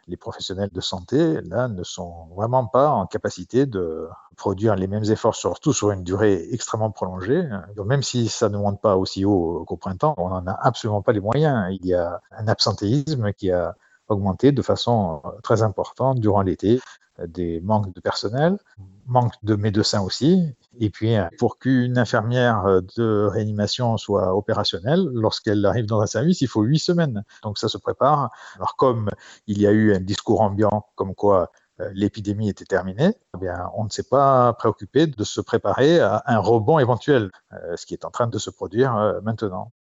Les professionnels de santé, là, ne sont vraiment pas en capacité de produire les mêmes efforts, surtout sur une durée extrêmement prolongée. Donc, même si ça ne monte pas aussi haut qu'au printemps, on n'en a absolument pas les moyens. Il y a un absentéisme qui a augmenté de façon très importante durant l'été, des manques de personnel, manque de médecins aussi. Et puis, pour qu'une infirmière de réanimation soit opérationnelle, lorsqu'elle arrive dans un service, il faut 8 semaines. Donc, ça se prépare. Alors, comme il y a eu un discours ambiant comme quoi l'épidémie était terminée, eh bien, on ne s'est pas préoccupé de se préparer à un rebond éventuel, ce qui est en train de se produire maintenant.